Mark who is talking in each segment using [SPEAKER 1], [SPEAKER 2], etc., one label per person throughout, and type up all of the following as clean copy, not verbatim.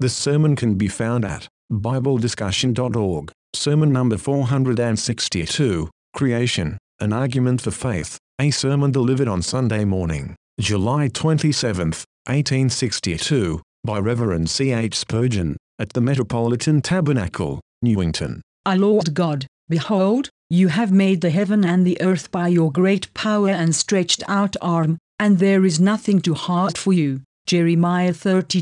[SPEAKER 1] The sermon can be found at BibleDiscussion.org. Sermon number 462, Creation, An Argument for Faith, a sermon delivered on Sunday morning, July 27, 1862, by Reverend C. H. Spurgeon, at the Metropolitan Tabernacle, Newington.
[SPEAKER 2] Our Lord God, behold, you have made the heaven and the earth by your great power and stretched out arm, and there is nothing too hard for you. Jeremiah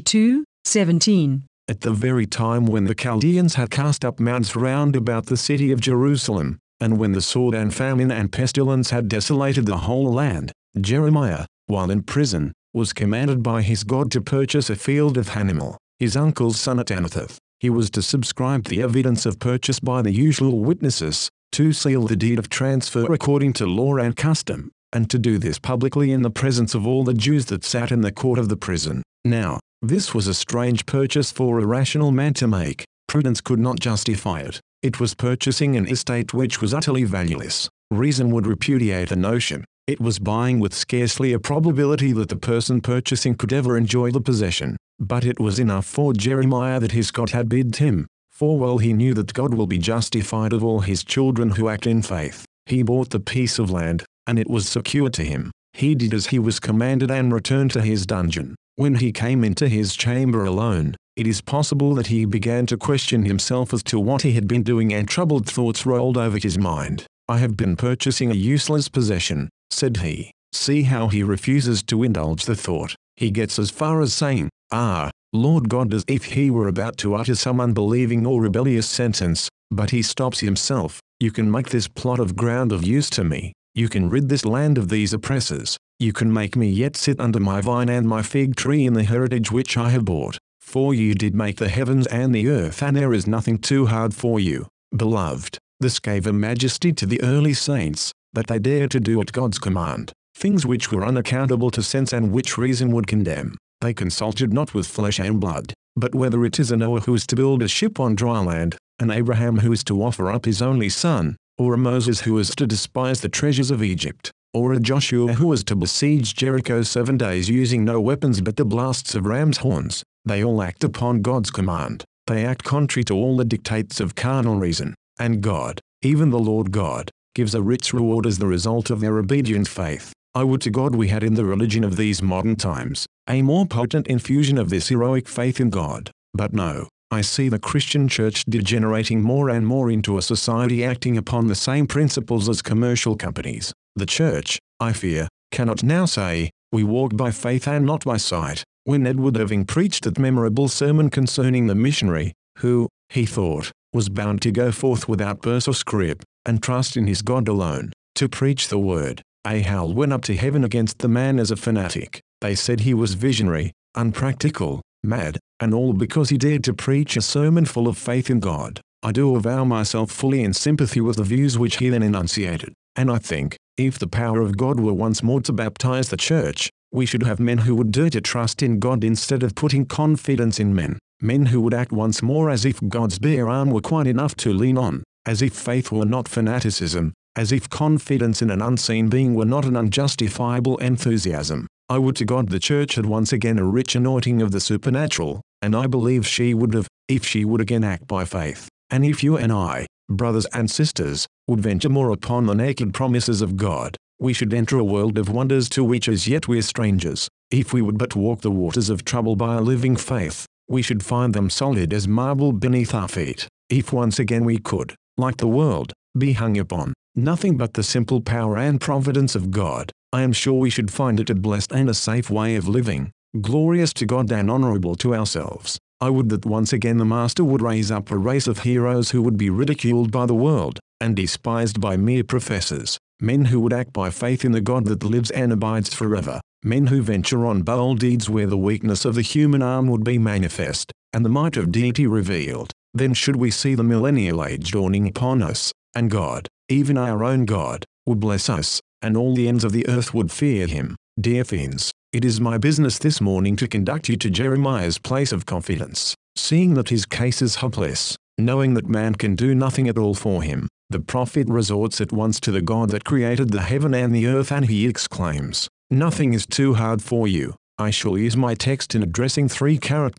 [SPEAKER 2] 32:17.
[SPEAKER 1] At the very time when the Chaldeans had cast up mounds round about the city of Jerusalem, and when the sword and famine and pestilence had desolated the whole land, Jeremiah, while in prison, was commanded by his God to purchase a field of Hanamel, his uncle's son at Anathoth. He was to subscribe the evidence of purchase by the usual witnesses, to seal the deed of transfer according to law and custom, and to do this publicly in the presence of all the Jews that sat in the court of the prison. Now, this was a strange purchase for a rational man to make. Prudence could not justify it. It was purchasing an estate which was utterly valueless. Reason would repudiate the notion. It was buying with scarcely a probability that the person purchasing could ever enjoy the possession. But it was enough for Jeremiah that his God had bid him, for well he knew that God will be justified of all his children who act in faith. He bought the piece of land, and it was secured to him. He did as he was commanded and returned to his dungeon. When he came into his chamber alone, it is possible that he began to question himself as to what he had been doing, and troubled thoughts rolled over his mind. I have been purchasing a useless possession, said he. See how he refuses to indulge the thought. He gets as far as saying, "Ah, Lord God," as if he were about to utter some unbelieving or rebellious sentence, but he stops himself. You can make this plot of ground of use to me. You can rid this land of these oppressors. You can make me yet sit under my vine and my fig tree in the heritage which I have bought. For you did make the heavens and the earth, and there is nothing too hard for you. Beloved, this gave a majesty to the early saints, that they dared to do at God's command things which were unaccountable to sense and which reason would condemn. They consulted not with flesh and blood, but whether it is a Noah who is to build a ship on dry land, an Abraham who is to offer up his only son, or a Moses who is to despise the treasures of Egypt, or a Joshua who was to besiege Jericho 7 days using no weapons but the blasts of ram's horns. They all act upon God's command. They act contrary to all the dictates of carnal reason, and God, even the Lord God, gives a rich reward as the result of their obedient faith. I would to God we had in the religion of these modern times a more potent infusion of this heroic faith in God. But no, I see the Christian church degenerating more and more into a society acting upon the same principles as commercial companies. The church, I fear, cannot now say, "We walk by faith and not by sight." When Edward Irving preached that memorable sermon concerning the missionary, who, he thought, was bound to go forth without purse or scrip, and trust in his God alone, to preach the word, a howl went up to heaven against the man as a fanatic. They said he was visionary, unpractical, mad, and all because he dared to preach a sermon full of faith in God. I do avow myself fully in sympathy with the views which he then enunciated, and I think, if the power of God were once more to baptize the church, we should have men who would dare to trust in God instead of putting confidence in men, men who would act once more as if God's bare arm were quite enough to lean on, as if faith were not fanaticism, as if confidence in an unseen being were not an unjustifiable enthusiasm. I would to God the church had once again a rich anointing of the supernatural, and I believe she would have, if she would again act by faith, and if you and I, brothers and sisters, would venture more upon the naked promises of God, we should enter a world of wonders to which as yet we are strangers. If we would but walk the waters of trouble by a living faith, we should find them solid as marble beneath our feet. If once again we could, like the world, be hung upon nothing but the simple power and providence of God, I am sure we should find it a blessed and a safe way of living, glorious to God and honorable to ourselves. I would that once again the Master would raise up a race of heroes who would be ridiculed by the world, and despised by mere professors, men who would act by faith in the God that lives and abides forever, men who venture on bold deeds where the weakness of the human arm would be manifest, and the might of deity revealed. Then should we see the millennial age dawning upon us, and God, even our own God, would bless us, and all the ends of the earth would fear him. Dear friends, it is my business this morning to conduct you to Jeremiah's place of confidence. Seeing that his case is hopeless, knowing that man can do nothing at all for him, the prophet resorts at once to the God that created the heaven and the earth, and he exclaims, "Nothing is too hard for you." I shall use my text in addressing three characters,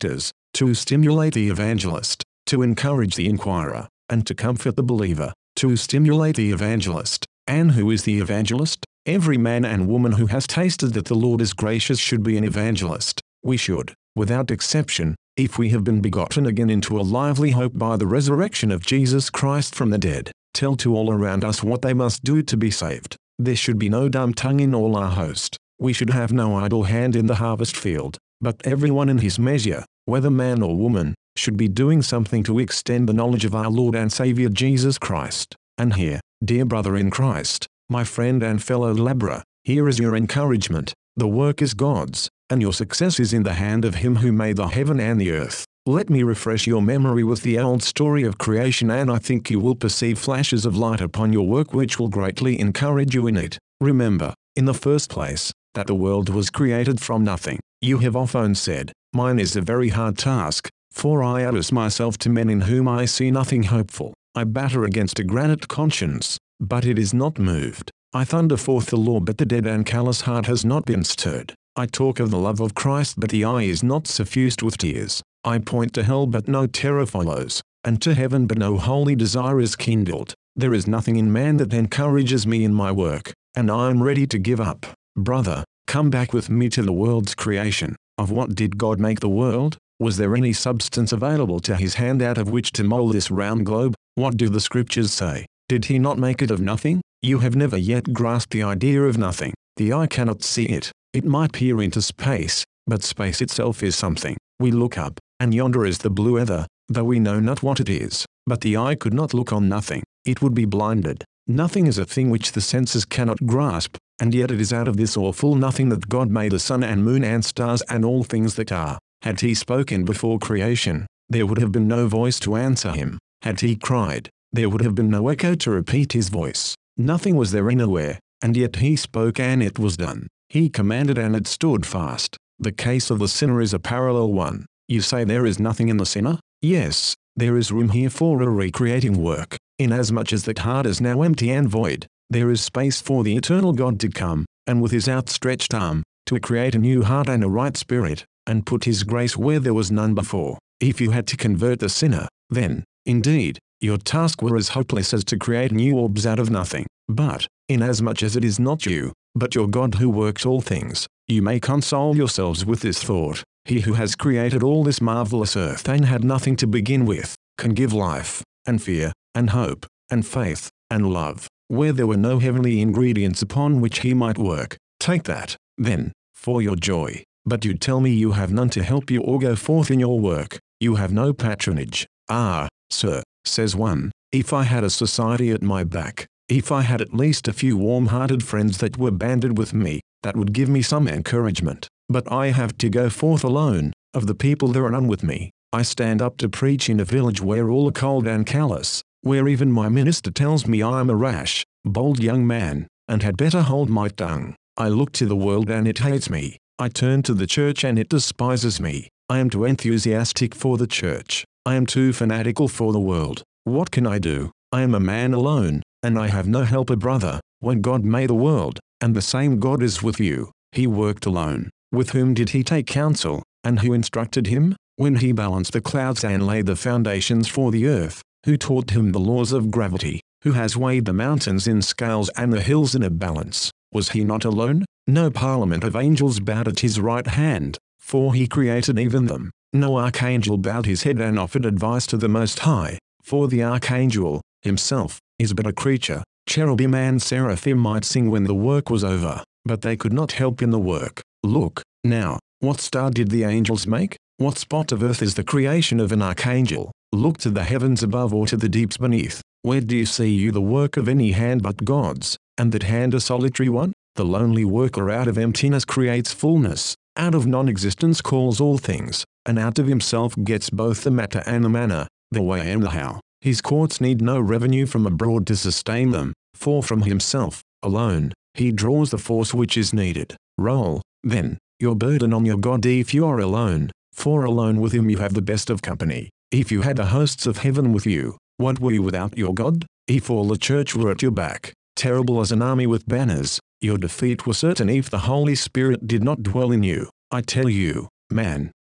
[SPEAKER 1] to stimulate the evangelist, to encourage the inquirer, and to comfort the believer, to stimulate the evangelist. And who is the evangelist? Every man and woman who has tasted that the Lord is gracious should be an evangelist. We should, without exception, if we have been begotten again into a lively hope by the resurrection of Jesus Christ from the dead, tell to all around us what they must do to be saved. There should be no dumb tongue in all our host. We should have no idle hand in the harvest field, but everyone in his measure, whether man or woman, should be doing something to extend the knowledge of our Lord and Savior Jesus Christ. And here, dear brother in Christ, my friend and fellow laborer, here is your encouragement. The work is God's, and your success is in the hand of Him who made the heaven and the earth. Let me refresh your memory with the old story of creation, and I think you will perceive flashes of light upon your work which will greatly encourage you in it. Remember, in the first place, that the world was created from nothing. You have often said, "Mine is a very hard task, for I address myself to men in whom I see nothing hopeful. I batter against a granite conscience, but it is not moved. I thunder forth the law, but the dead and callous heart has not been stirred. I talk of the love of Christ, but the eye is not suffused with tears. I point to hell, but no terror follows, and to heaven, but no holy desire is kindled. There is nothing in man that encourages me in my work, and I am ready to give up." Brother, come back with me to the world's creation. Of what did God make the world? Was there any substance available to His hand out of which to mold this round globe? What do the scriptures say? Did He not make it of nothing? You have never yet grasped the idea of nothing. The eye cannot see it. It might peer into space, but space itself is something. We look up, and yonder is the blue ether, though we know not what it is. But the eye could not look on nothing. It would be blinded. Nothing is a thing which the senses cannot grasp, and yet it is out of this awful nothing that God made the sun and moon and stars and all things that are. Had He spoken before creation, there would have been no voice to answer Him. Had He cried, there would have been no echo to repeat His voice. Nothing was there anywhere, and yet He spoke and it was done. He commanded and it stood fast. The case of the sinner is a parallel one. You say there is nothing in the sinner? Yes, there is room here for a recreating work. Inasmuch as that heart is now empty and void, there is space for the eternal God to come, and with His outstretched arm, to create a new heart and a right spirit, and put His grace where there was none before. If you had to convert the sinner, then, indeed, your task were as hopeless as to create new orbs out of nothing. But, inasmuch as it is not you, but your God who works all things, you may console yourselves with this thought: He who has created all this marvelous earth and had nothing to begin with, can give life, and fear, and hope, and faith, and love, where there were no heavenly ingredients upon which He might work. Take that, then, for your joy. But you tell me you have none to help you or go forth in your work. You have no patronage. "Ah, sir," says one, "if I had a society at my back, if I had at least a few warm-hearted friends that were banded with me, that would give me some encouragement. But I have to go forth alone. Of the people there are none with me. I stand up to preach in a village where all are cold and callous, where even my minister tells me I am a rash, bold young man, and had better hold my tongue. I look to the world and it hates me. I turn to the church and it despises me. I am too enthusiastic for the church. I am too fanatical for the world. What can I do? I am a man alone, and I have no helper. Brother, when God made the world, and the same God is with you, He worked alone. With whom did He take counsel, and who instructed Him? When He balanced the clouds and laid the foundations for the earth, who taught Him the laws of gravity? Who has weighed the mountains in scales and the hills in a balance? Was He not alone? No parliament of angels bowed at His right hand, for He created even them. No archangel bowed his head and offered advice to the Most High, for the archangel, himself, is but a creature. Cherubim and seraphim might sing when the work was over, but they could not help in the work. Look, now, what star did the angels make? What spot of earth is the creation of an archangel? Look to the heavens above or to the deeps beneath. Where do you see you the work of any hand but God's, and that hand a solitary one? The lonely worker out of emptiness creates fullness, out of non-existence calls all things, and out of himself gets both the matter and the manner, the way and the how. His courts need no revenue from abroad to sustain them, for from himself, alone, he draws the force which is needed. Roll, then, your burden on your God if you are alone, for alone with Him you have the best of company. If you had the hosts of heaven with you, what were you without your God? If all the church were at your back, terrible as an army with banners, your defeat was certain if the Holy Spirit did not dwell in you. I tell you, man,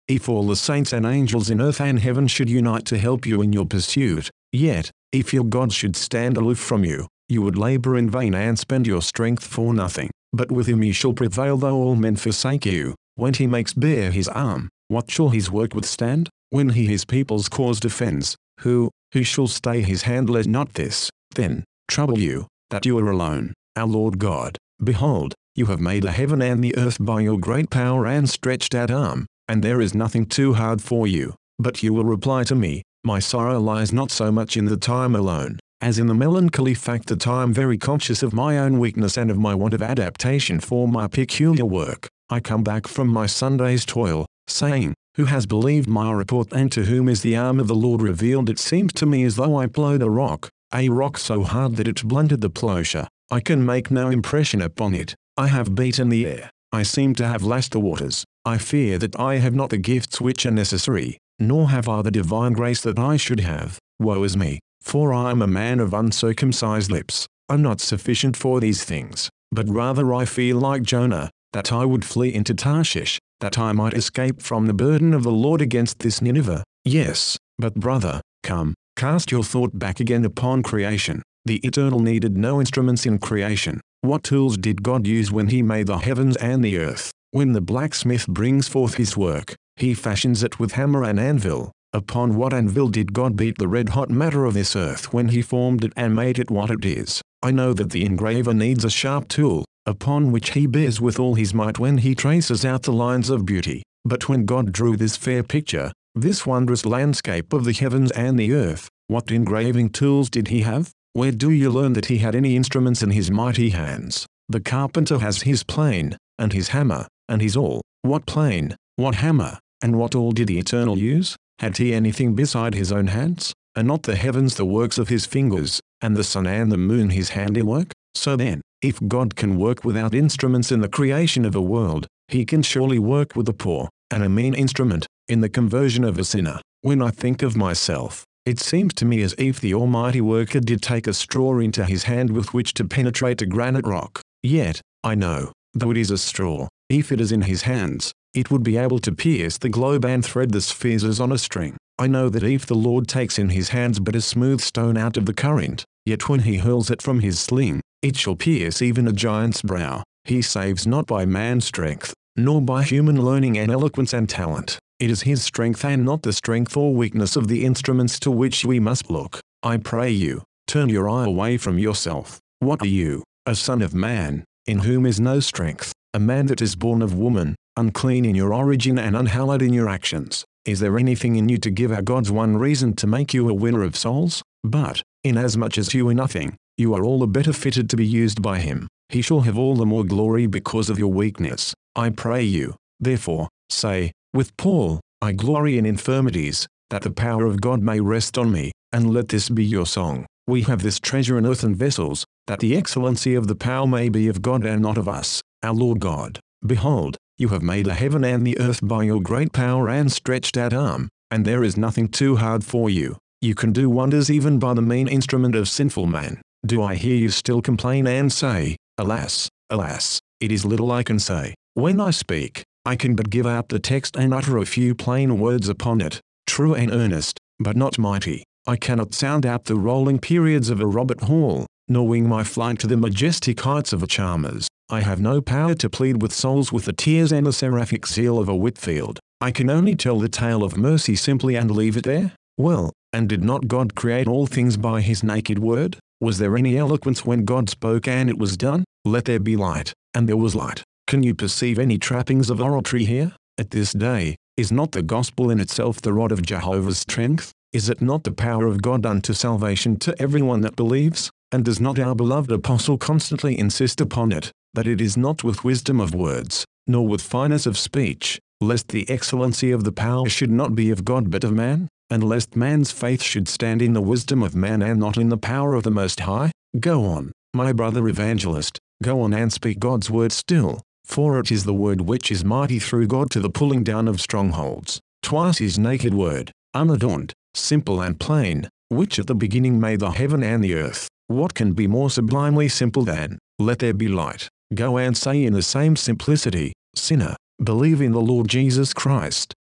[SPEAKER 1] if all the saints and angels in earth and heaven should unite to help you in your pursuit, yet, if your God should stand aloof from you, you would labor in vain and spend your strength for nothing. But with him you shall prevail though all men forsake you. When he makes bare his arm, what shall his work withstand? When he his people's cause defends, who shall stay his hand? Let not this, then, trouble you, that you are alone, our Lord God. Behold, you have made the heaven and the earth by your great power and stretched out arm, and there is nothing too hard for you. But you will reply to me, my sorrow lies not so much in the time alone, as in the melancholy fact that I am very conscious of my own weakness and of my want of adaptation for my peculiar work. I come back from my Sunday's toil, saying, who has believed my report and to whom is the arm of the Lord revealed? It seems to me as though I plowed a rock so hard that it blunted the plowshare. I can make no impression upon it. I have beaten the air. I seem to have lashed the waters. I fear that I have not the gifts which are necessary, nor have I the divine grace that I should have. Woe is me, for I am a man of uncircumcised lips. I'm not sufficient for these things, but rather I feel like Jonah, that I would flee into Tarshish, that I might escape from the burden of the Lord against this Nineveh. Yes, but brother, come, cast your thought back again upon creation. The Eternal needed no instruments in creation. What tools did God use when he made the heavens and the earth? When the blacksmith brings forth his work, he fashions it with hammer and anvil. Upon what anvil did God beat the red-hot matter of this earth when he formed it and made it what it is? I know that the engraver needs a sharp tool, upon which he bears with all his might when he traces out the lines of beauty. But when God drew this fair picture, this wondrous landscape of the heavens and the earth, what engraving tools did he have? Where do you learn that he had any instruments in his mighty hands? The carpenter has his plane, and his hammer, and his awl. What plane, what hammer, and what awl did the Eternal use? Had he anything beside his own hands? Are not the heavens the works of his fingers, and the sun and the moon his handiwork? So then, if God can work without instruments in the creation of a world, he can surely work with a poor, and a mean instrument, in the conversion of a sinner. When I think of myself, it seems to me as if the Almighty Worker did take a straw into his hand with which to penetrate a granite rock. Yet, I know, though it is a straw, if it is in his hands, it would be able to pierce the globe and thread the spheres as on a string. I know that if the Lord takes in his hands but a smooth stone out of the current, yet when he hurls it from his sling, it shall pierce even a giant's brow. He saves not by man's strength, nor by human learning and eloquence and talent. It is his strength and not the strength or weakness of the instruments to which we must look. I pray you, turn your eye away from yourself. What are you? A son of man, in whom is no strength, a man that is born of woman, unclean in your origin and unhallowed in your actions. Is there anything in you to give our God's one reason to make you a winner of souls? But, inasmuch as you are nothing, you are all the better fitted to be used by him. He shall have all the more glory because of your weakness. I pray you, therefore, say, with Paul, I glory in infirmities, that the power of God may rest on me, and let this be your song. We have this treasure in earthen vessels, that the excellency of the power may be of God and not of us, our Lord God. Behold, you have made the heaven and the earth by your great power and stretched out arm, and there is nothing too hard for you. You can do wonders even by the mean instrument of sinful man. Do I hear you still complain and say, alas, alas, it is little I can say. When I speak, I can but give out the text and utter a few plain words upon it, true and earnest, but not mighty. I cannot sound out the rolling periods of a Robert Hall, nor wing my flight to the majestic heights of a Chalmers. I have no power to plead with souls with the tears and the seraphic zeal of a Whitfield. I can only tell the tale of mercy simply and leave it there. Well, and did not God create all things by his naked word? Was there any eloquence when God spoke and it was done? Let there be light, and there was light. Can you perceive any trappings of oratory here? At this day, is not the gospel in itself the rod of Jehovah's strength? Is it not the power of God unto salvation to everyone that believes? And does not our beloved apostle constantly insist upon it, that it is not with wisdom of words, nor with fineness of speech, lest the excellency of the power should not be of God but of man, and lest man's faith should stand in the wisdom of man and not in the power of the Most High? Go on, my brother evangelist, go on and speak God's word still, for it is the word which is mighty through God to the pulling down of strongholds. Twice his naked word, unadorned, simple and plain, which at the beginning made the heaven and the earth. What can be more sublimely simple than, let there be light? Go and say in the same simplicity, sinner, believe in the Lord Jesus Christ,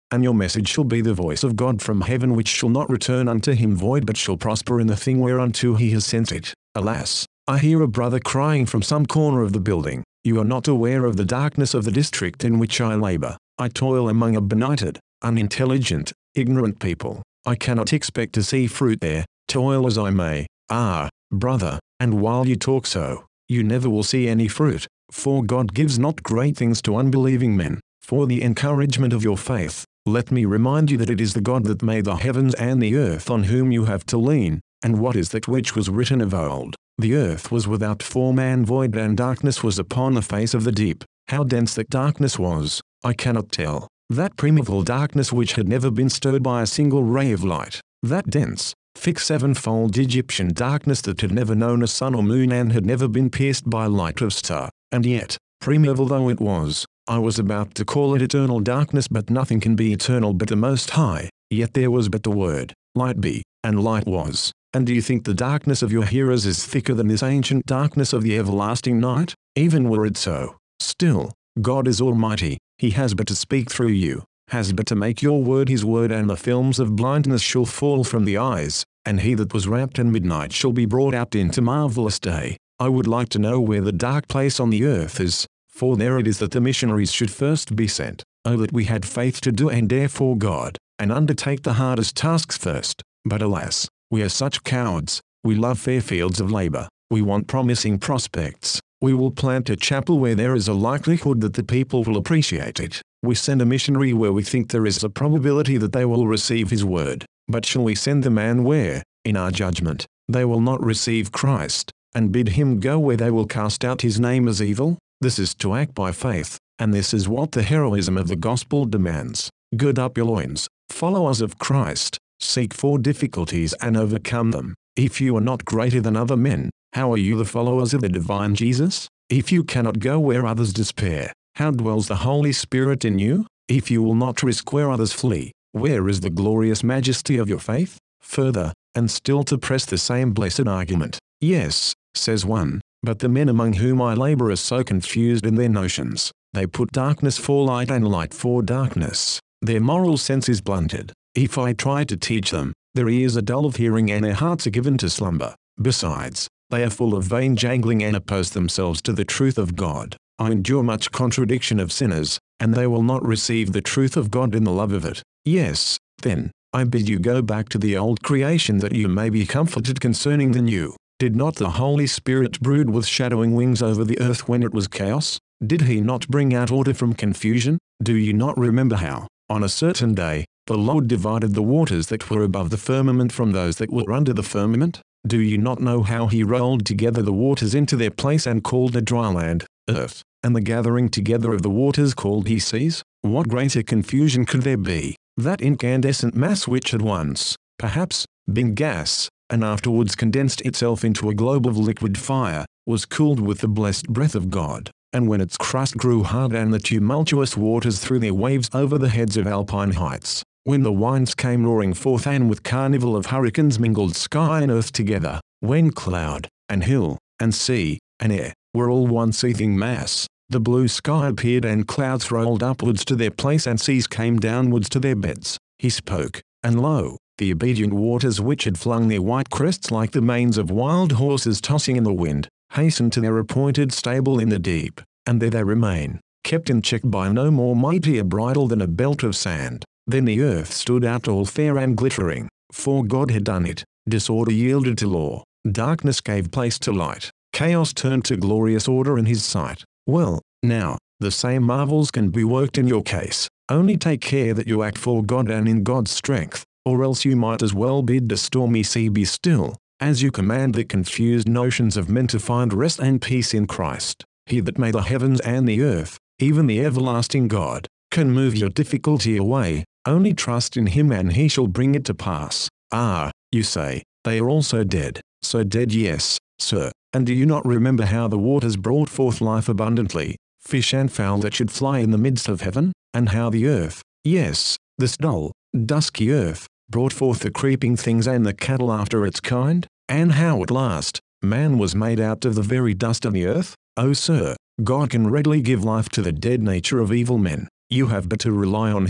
[SPEAKER 1] and your message shall be the voice of God from heaven, which shall not return unto him void, but shall prosper in the thing whereunto he has sent it. Alas, I hear a brother crying from some corner of the building, you are not aware of the darkness of the district in which I labor. I toil among a benighted, unintelligent, ignorant people. I cannot expect to see fruit there, toil as I may. Ah, brother, and while you talk so, you never will see any fruit, for God gives not great things to unbelieving men. For the encouragement of your faith, let me remind you that it is the God that made the heavens and the earth on whom you have to lean. And what is that which was written of old? The earth was without form and void, and darkness was upon the face of the deep. How dense that darkness was, I cannot tell. That primeval darkness which had never been stirred by a single ray of light. That dense, thick sevenfold Egyptian darkness that had never known a sun or moon and had never been pierced by light of star. And yet, primeval though it was, I was about to call it eternal darkness, but nothing can be eternal but the Most High. Yet there was but the word, light be, and light was. And do you think the darkness of your hearers is thicker than this ancient darkness of the everlasting night? Even were it so, still, God is almighty. He has but to speak through you, has but to make your word his word, and the films of blindness shall fall from the eyes, and he that was wrapped in midnight shall be brought out into marvelous day. I would like to know where the dark place on the earth is, for there it is that the missionaries should first be sent. Oh, that we had faith to do and dare for God, and undertake the hardest tasks first. But alas, we are such cowards. We love fair fields of labor. We want promising prospects. We will plant a chapel where there is a likelihood that the people will appreciate it. We send a missionary where we think there is a probability that they will receive his word. But shall we send the man where, in our judgment, they will not receive Christ, and bid him go where they will cast out his name as evil? This is to act by faith, and this is what the heroism of the gospel demands. Gird up your loins, followers of Christ, seek for difficulties and overcome them. If you are not greater than other men, how are you the followers of the divine Jesus? If you cannot go where others despair, how dwells the Holy Spirit in you? If you will not risk where others flee, where is the glorious majesty of your faith? Further, and still to press the same blessed argument. Yes, says one, but the men among whom I labor are so confused in their notions. They put darkness for light and light for darkness. Their moral sense is blunted. If I try to teach them, their ears are dull of hearing and their hearts are given to slumber. Besides, they are full of vain jangling and oppose themselves to the truth of God. I endure much contradiction of sinners, and they will not receive the truth of God in the love of it. Yes, then, I bid you go back to the old creation that you may be comforted concerning the new. Did not the Holy Spirit brood with shadowing wings over the earth when it was chaos? Did he not bring out order from confusion? Do you not remember how, on a certain day, the Lord divided the waters that were above the firmament from those that were under the firmament? Do you not know how he rolled together the waters into their place and called the dry land, earth, and the gathering together of the waters called he seas? What greater confusion could there be? That incandescent mass which had once, perhaps, been gas, and afterwards condensed itself into a globe of liquid fire, was cooled with the blessed breath of God, and when its crust grew hard and the tumultuous waters threw their waves over the heads of alpine heights, when the winds came roaring forth and with carnival of hurricanes mingled sky and earth together, when cloud, and hill, and sea, and air, were all one seething mass, the blue sky appeared and clouds rolled upwards to their place and seas came downwards to their beds. He spoke, and lo, the obedient waters which had flung their white crests like the manes of wild horses tossing in the wind, hastened to their appointed stable in the deep, and there they remain, kept in check by no more mightier bridle than a belt of sand. Then the earth stood out all fair and glittering, for God had done it. Disorder yielded to law, darkness gave place to light, chaos turned to glorious order in his sight. Well, now, the same marvels can be worked in your case. Only take care that you act for God and in God's strength, or else you might as well bid the stormy sea be still, as you command the confused notions of men to find rest and peace in Christ. He that made the heavens and the earth, even the everlasting God, can move your difficulty away. Only trust in him and he shall bring it to pass. Ah, you say, they are also dead. So dead, yes, sir. And do you not remember how the waters brought forth life abundantly, fish and fowl that should fly in the midst of heaven? And how the earth, yes, this dull, dusky earth, brought forth the creeping things and the cattle after its kind? And how at last, man was made out of the very dust of the earth? Oh sir, God can readily give life to the dead nature of evil men. You have but to rely on him.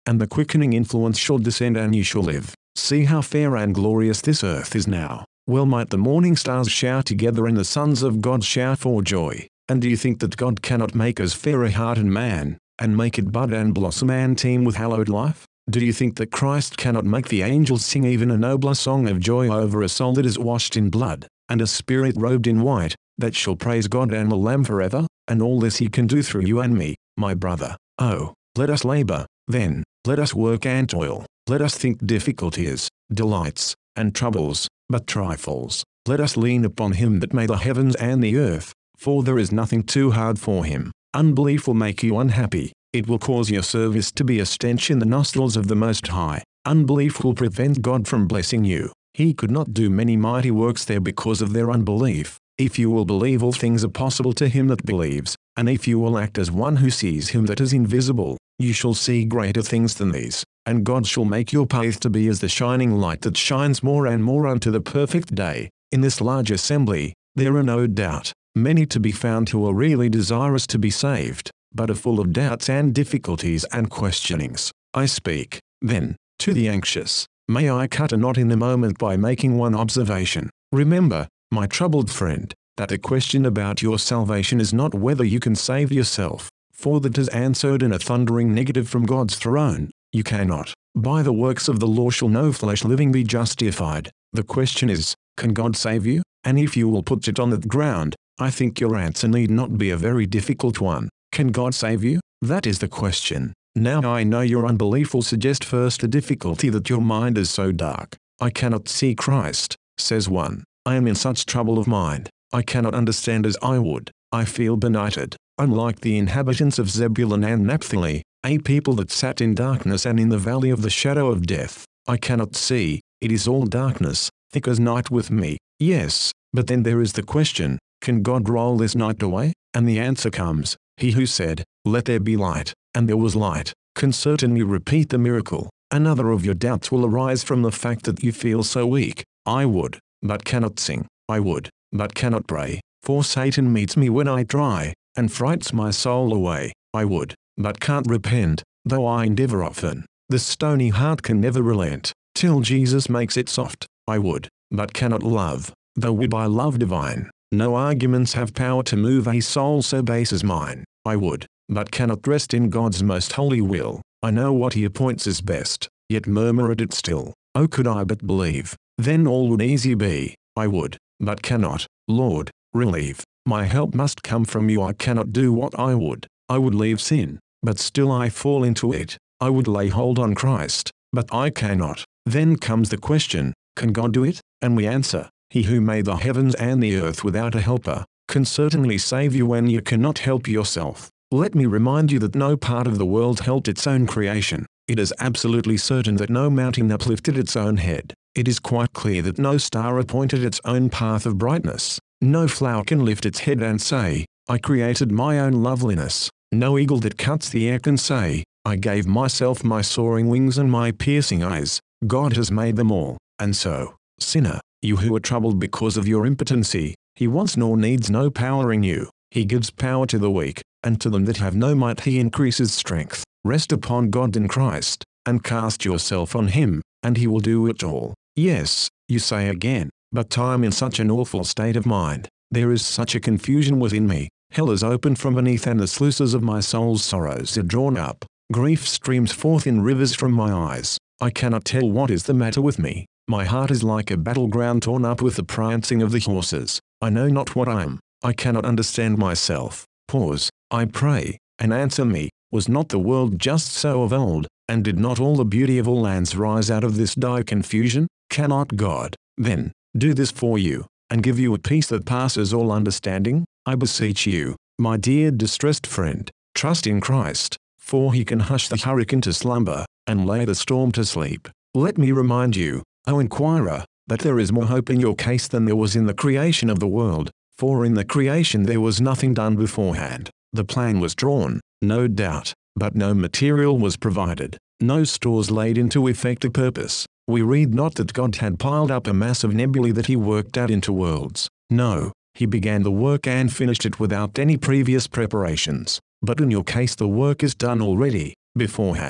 [SPEAKER 1] and the quickening influence shall descend and you shall live. See how fair and glorious this earth is now. Well might the morning stars shout together and the sons of God shout for joy. And do you think that God cannot make as fair a hearted man, and make it bud and blossom and teem with hallowed life? Do you think that Christ cannot make the angels sing even a nobler song of joy over a soul that is washed in blood, and a spirit robed in white, that shall praise God and the Lamb forever? And all this he can do through you and me, my brother. Oh, let us labor, then, let us work and toil, let us think difficulties, delights, and troubles, but trifles. Let us lean upon him that made the heavens and the earth, for there is nothing too hard for him. Unbelief will make you unhappy. It will cause your service to be a stench in the nostrils of the Most High. Unbelief will prevent God from blessing you. He could not do many mighty works there because of their unbelief. If you will believe, all things are possible to him that believes, and if you will act as one who sees him that is invisible, you shall see greater things than these, and God shall make your path to be as the shining light that shines more and more unto the perfect day. In this large assembly, there are no doubt many to be found who are really desirous to be saved, but are full of doubts and difficulties and questionings. I speak, then, to the anxious. May I cut a knot in the moment by making one observation. Remember, my troubled friend, that the question about your salvation is not whether you can save yourself, for that is answered in a thundering negative from God's throne. You cannot. By the works of the law shall no flesh living be justified. The question is, can God save you? And if you will put it on that ground, I think your answer need not be a very difficult one. Can God save you? That is the question. Now I know your unbelief will suggest first the difficulty that your mind is so dark. I cannot see Christ, says one. I am in such trouble of mind. I cannot understand as I would. I feel benighted. I'm like the inhabitants of Zebulun and Naphtali, a people that sat in darkness and in the valley of the shadow of death. I cannot see. It is all darkness, thick as night with me. Yes, but then there is the question, can God roll this night away? And the answer comes, he who said, let there be light, and there was light, can certainly repeat the miracle. Another of your doubts will arise from the fact that you feel so weak. I would, but cannot sing. I would, but cannot pray. For Satan meets me when I try, and frights my soul away. I would, but can't repent, though I endeavor often. The stony heart can never relent, till Jesus makes it soft. I would, but cannot love, though would by love divine. No arguments have power to move a soul so base as mine. I would, but cannot rest in God's most holy will. I know what he appoints is best, yet murmur at it still. Oh, could I but believe, then all would easy be. I would, but cannot. Lord, relieve. My help must come from you. I cannot do what I would. I would leave sin, but still I fall into it. I would lay hold on Christ, but I cannot. Then comes the question, can God do it? And we answer, he who made the heavens and the earth without a helper, can certainly save you when you cannot help yourself. Let me remind you that no part of the world helped its own creation. It is absolutely certain that no mountain uplifted its own head. It is quite clear that no star appointed its own path of brightness. No flower can lift its head and say, I created my own loveliness. No eagle that cuts the air can say, I gave myself my soaring wings and my piercing eyes. God has made them all. And so, sinner, you who are troubled because of your impotency, he wants nor needs no power in you. He gives power to the weak, and to them that have no might he increases strength. Rest upon God in Christ, and cast yourself on him, and he will do it all. Yes, you say again, but I'm in such an awful state of mind. There is such a confusion within me. Hell is opened from beneath and the sluices of my soul's sorrows are drawn up. Grief streams forth in rivers from my eyes. I cannot tell what is the matter with me. My heart is like a battleground torn up with the prancing of the horses. I know not what I am. I cannot understand myself. Pause, I pray, and answer me. Was not the world just so of old, and did not all the beauty of all lands rise out of this dire confusion? Cannot God, then, do this for you, and give you a peace that passes all understanding? I beseech you, my dear distressed friend, trust in Christ, for he can hush the hurricane to slumber, and lay the storm to sleep. Let me remind you, O inquirer, that there is more hope in your case than there was in the creation of the world, for in the creation there was nothing done beforehand. The plan was drawn, no doubt, but no material was provided, no stores laid in to effect a purpose. We read not that God had piled up a mass of nebulae that he worked out into worlds. No, he began the work and finished it without any previous preparations. But in your case the work is done already, beforehand.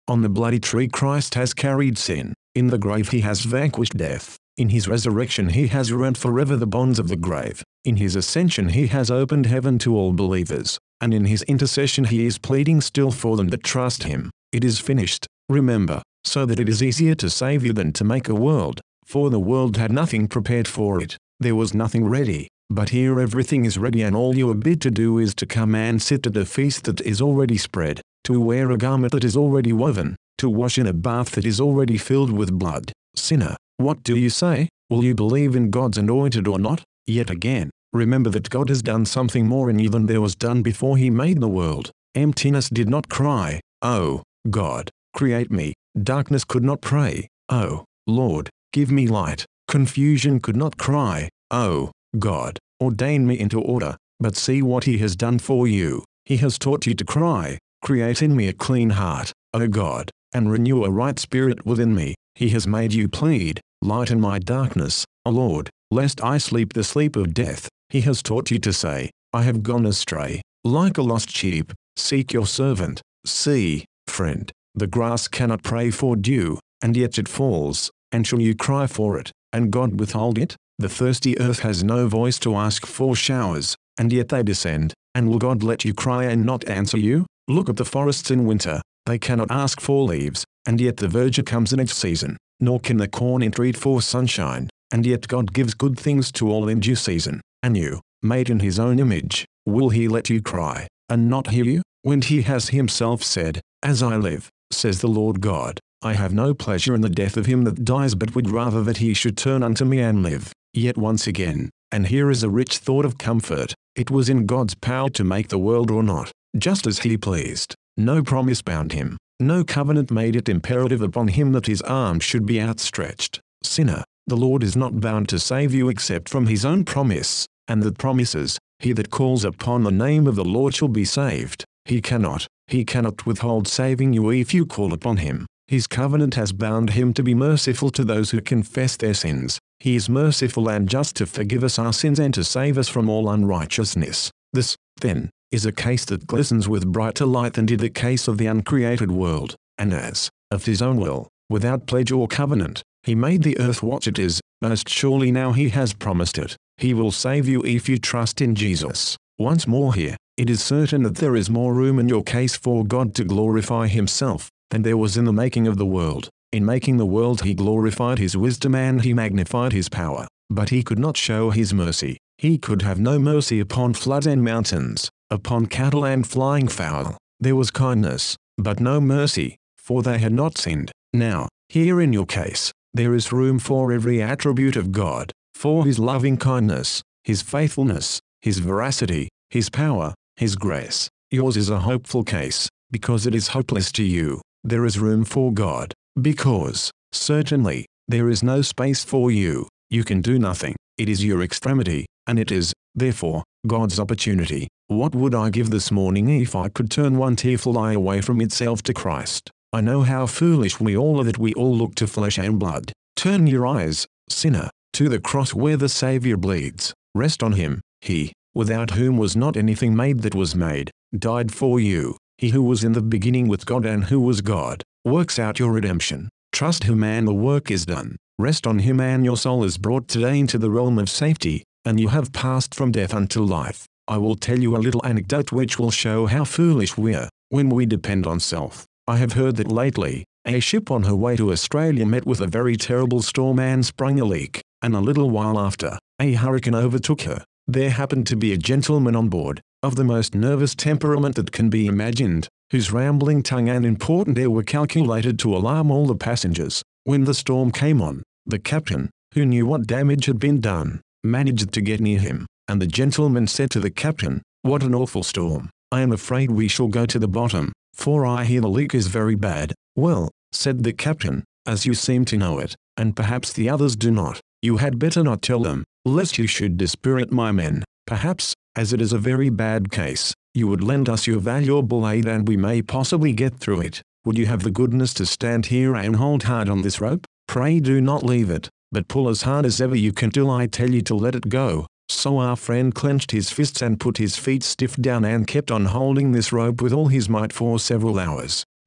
[SPEAKER 1] On the bloody tree Christ has carried sin. In the grave he has vanquished death. In his resurrection he has rent forever the bonds of the grave. In his ascension he has opened heaven to all believers. And in his intercession he is pleading still for them that trust him. It is finished, remember, so that it is easier to save you than to make a world. For the world had nothing prepared for it. There was nothing ready. But here everything is ready, and all you are bid to do is to come and sit at a feast that is already spread, to wear a garment that is already woven, to wash in a bath that is already filled with blood. Sinner, what do you say? Will you believe in God's anointed or not? Yet again, remember that God has done something more in you than there was done before he made the world. Emptiness did not cry, "Oh, God, create me." Darkness could not pray, "Oh, Lord, give me light." Confusion could not cry, "Oh, God, ordain me into order." But see what he has done for you. He has taught you to cry, "Create in me a clean heart, O God, and renew a right spirit within me." He has made you plead, "Lighten my darkness, O Lord, lest I sleep the sleep of death." He has taught you to say, "I have gone astray, like a lost sheep, seek your servant." See, friend, the grass cannot pray for dew, and yet it falls, and shall you cry for it, and God withhold it? The thirsty earth has no voice to ask for showers, and yet they descend, and will God let you cry and not answer you? Look at the forests in winter, they cannot ask for leaves, and yet the verdure comes in its season, nor can the corn entreat for sunshine, and yet God gives good things to all in due season. And you, made in his own image, will he let you cry, and not hear you? When he has himself said, "As I live, says the Lord God, I have no pleasure in the death of him that dies, but would rather that he should turn unto me and live." Yet once again, and here is a rich thought of comfort, it was in God's power to make the world or not, just as he pleased. No promise bound him, no covenant made it imperative upon him that his arm should be outstretched. Sinner, the Lord is not bound to save you except from his own promise, and that promises, "He that calls upon the name of the Lord shall be saved." He cannot withhold saving you if you call upon him. His covenant has bound him to be merciful to those who confess their sins. He is merciful and just to forgive us our sins and to save us from all unrighteousness. This, then, is a case that glistens with brighter light than did the case of the uncreated world, and as, of his own will, without pledge or covenant, he made the earth what it is, most surely now he has promised it. He will save you if you trust in Jesus. Once more here, it is certain that there is more room in your case for God to glorify himself than there was in the making of the world. In making the world he glorified his wisdom and he magnified his power, but he could not show his mercy. He could have no mercy upon floods and mountains, upon cattle and flying fowl. There was kindness, but no mercy, for they had not sinned. Now, here in your case, there is room for every attribute of God, for his loving kindness, his faithfulness, his veracity, his power, his grace. Yours is a hopeful case, because it is hopeless to you. There is room for God, because, certainly, there is no space for you. You can do nothing. It is your extremity, and it is, therefore, God's opportunity. What would I give this morning if I could turn one tearful eye away from itself to Christ? I know how foolish we all are, that we all look to flesh and blood. Turn your eyes, sinner, to the cross where the Savior bleeds. Rest on him. He, without whom was not anything made that was made, died for you. He who was in the beginning with God and who was God, works out your redemption. Trust him and the work is done. Rest on him and your soul is brought today into the realm of safety, and you have passed from death unto life. I will tell you a little anecdote which will show how foolish we are when we depend on self. I have heard that lately, a ship on her way to Australia met with a very terrible storm and sprung a leak, and a little while after, a hurricane overtook her. There happened to be a gentleman on board, of the most nervous temperament that can be imagined, whose rambling tongue and important air were calculated to alarm all the passengers. When the storm came on, the captain, who knew what damage had been done, managed to get near him, and the gentleman said to the captain, "What an awful storm! I am afraid we shall go to the bottom, for I hear the leak is very bad." "Well," said the captain, "as you seem to know it, and perhaps the others do not, you had better not tell them, lest you should dispirit my men. Perhaps, as it is a very bad case, you would lend us your valuable aid and we may possibly get through it. Would you have the goodness to stand here and hold hard on this rope? Pray do not leave it, but pull as hard as ever you can till I tell you to let it go." So our friend clenched his fists and put his feet stiff down and kept on holding this rope with all his might for several hours.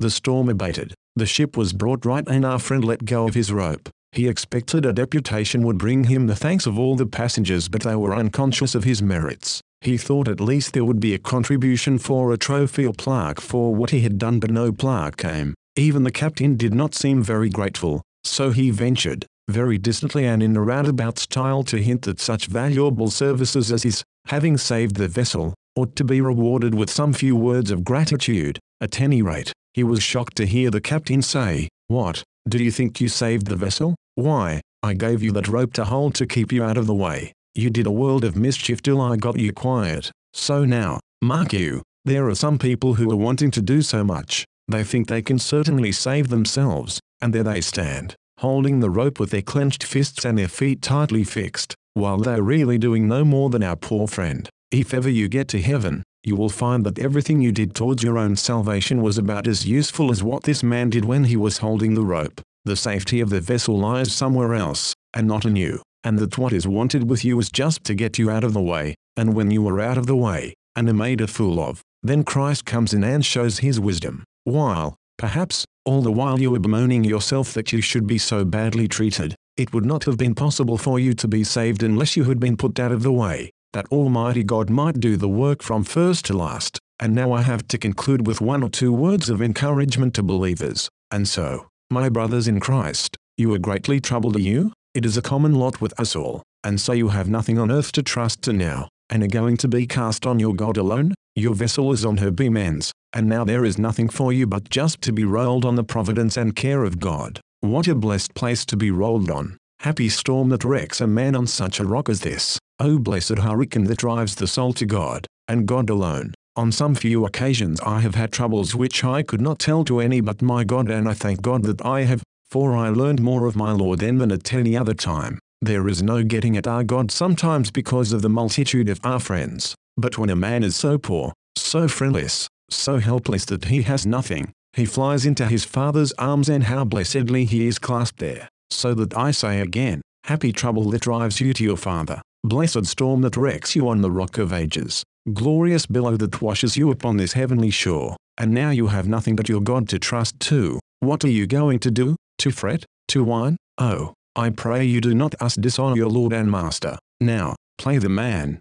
[SPEAKER 1] The storm abated. The ship was brought right and our friend let go of his rope. He expected a deputation would bring him the thanks of all the passengers, but they were unconscious of his merits. He thought at least there would be a contribution for a trophy or plaque for what he had done, but no plaque came. Even the captain did not seem very grateful, so he ventured, very distantly and in a roundabout style, to hint that such valuable services as his, having saved the vessel, ought to be rewarded with some few words of gratitude. At any rate, he was shocked to hear the captain say, "What, do you think you saved the vessel? Why, I gave you that rope to hold to keep you out of the way. You did a world of mischief till I got you quiet. So now, mark you, there are some people who are wanting to do so much, they think they can certainly save themselves, and there they stand, holding the rope with their clenched fists and their feet tightly fixed, while they're really doing no more than our poor friend. If ever you get to heaven, you will find that everything you did towards your own salvation was about as useful as what this man did when he was holding the rope. The safety of the vessel lies somewhere else, and not in you, and that what is wanted with you is just to get you out of the way, and when you are out of the way, and are made a fool of, then Christ comes in and shows his wisdom, while, perhaps, all the while you are bemoaning yourself that you should be so badly treated. It would not have been possible for you to be saved unless you had been put out of the way, that Almighty God might do the work from first to last. And now I have to conclude with 1 or 2 words of encouragement to believers. And so, my brothers in Christ, you are greatly troubled, are you? It is a common lot with us all, and so you have nothing on earth to trust to now, and are going to be cast on your God alone. Your vessel is on her beam ends, and now there is nothing for you but just to be rolled on the providence and care of God. What a blessed place to be rolled on! Happy storm that wrecks a man on such a rock as this! Oh, blessed hurricane that drives the soul to God, and God alone! On some few occasions I have had troubles which I could not tell to any but my God, and I thank God that I have, for I learned more of my Lord then than at any other time. There is no getting at our God sometimes because of the multitude of our friends, but when a man is so poor, so friendless, so helpless that he has nothing, he flies into his Father's arms, and how blessedly he is clasped there. So that I say again, happy trouble that drives you to your Father, blessed storm that wrecks you on the rock of ages, glorious billow that washes you upon this heavenly shore, and now you have nothing but your God to trust to. What are you going to do? To fret? To whine? Oh, I pray you do not thus dishonor your Lord and Master. Now, play the man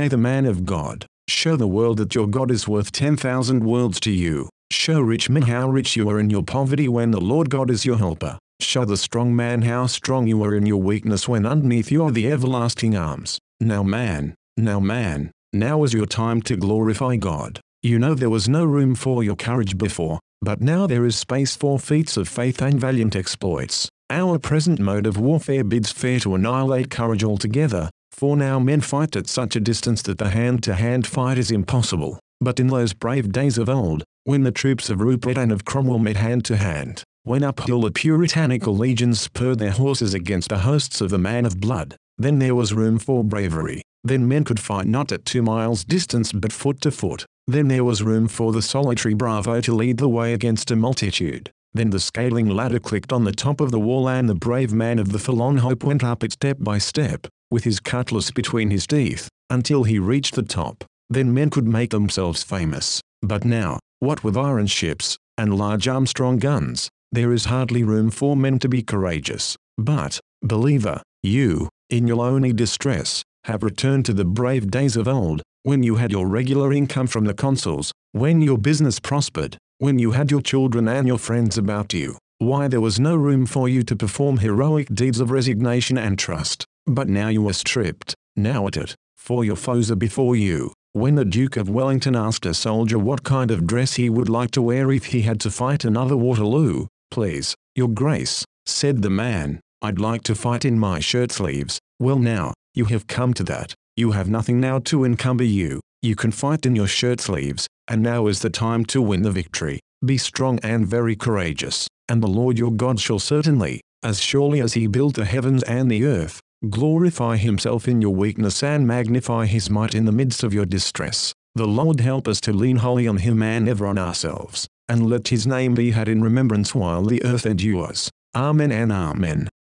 [SPEAKER 1] of God. Show the world that your God is worth 10,000 worlds to you. Show rich men how rich you are in your poverty when the Lord God is your helper. Show the strong man how strong you are in your weakness when underneath you are the everlasting arms. Now man, now is your time to glorify God. You know there was no room for your courage before, but now there is space for feats of faith and valiant exploits. Our present mode of warfare bids fair to annihilate courage altogether, for now men fight at such a distance that the hand-to-hand fight is impossible. But in those brave days of old, when the troops of Rupert and of Cromwell met hand-to-hand, when uphill the puritanical legions spurred their horses against the hosts of the man of blood, then there was room for bravery. Then men could fight not at 2 miles distance but foot to foot. Then there was room for the solitary bravo to lead the way against a multitude. Then the scaling ladder clicked on the top of the wall, and the brave man of the forlorn hope went up it step by step, with his cutlass between his teeth, until he reached the top. Then men could make themselves famous. But now, what with iron ships, and large Armstrong guns, there is hardly room for men to be courageous. But, believer, you, in your lonely distress, have returned to the brave days of old, when you had your regular income from the consuls, when your business prospered, when you had your children and your friends about you. Why, there was no room for you to perform heroic deeds of resignation and trust. But now you are stripped, now at it, for your foes are before you. When the Duke of Wellington asked a soldier what kind of dress he would like to wear if he had to fight another Waterloo, "Please, your grace," said the man, "I'd like to fight in my shirt sleeves." Well, now, you have come to that. You have nothing now to encumber you. You can fight in your shirt sleeves, and now is the time to win the victory. Be strong and very courageous, and the Lord your God shall certainly, as surely as he built the heavens and the earth, glorify himself in your weakness and magnify his might in the midst of your distress. The Lord help us to lean wholly on him and never on ourselves, and let his name be had in remembrance while the earth endures. Amen and amen.